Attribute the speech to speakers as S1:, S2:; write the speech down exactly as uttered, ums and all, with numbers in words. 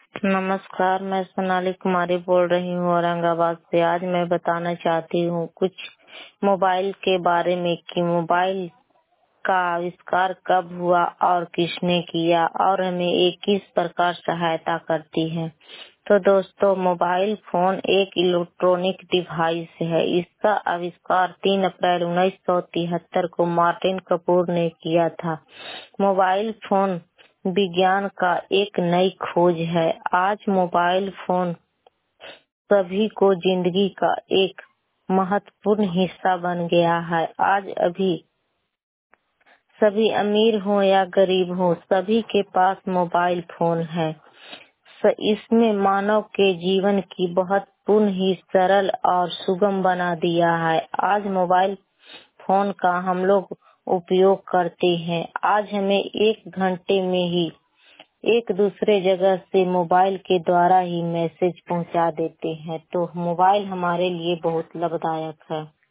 S1: नमस्कार, मैं सोनाली कुमारी बोल रही हूँ औरंगाबाद से। आज मैं बताना चाहती हूँ कुछ मोबाइल के बारे में कि मोबाइल का आविष्कार कब हुआ और किसने किया और हमें ये किस प्रकार सहायता करती है। तो दोस्तों, मोबाइल फोन एक इलेक्ट्रॉनिक डिवाइस है। इसका आविष्कार तीन अप्रैल उन्नीस सौ तिहत्तर को मार्टिन कपूर ने किया था। मोबाइल फोन विज्ञान का एक नई खोज है। आज मोबाइल फोन सभी को जिंदगी का एक महत्वपूर्ण हिस्सा बन गया है। आज अभी सभी अमीर हो या गरीब हो, सभी के पास मोबाइल फोन है। इसमें मानव के जीवन की बहुत पूर्ण ही सरल और सुगम बना दिया है। आज मोबाइल फोन का हम लोग उपयोग करते हैं। आज हमें एक घंटे में ही एक दूसरे जगह से मोबाइल के द्वारा ही मैसेज पहुंचा देते हैं। तो मोबाइल हमारे लिए बहुत लाभदायक है।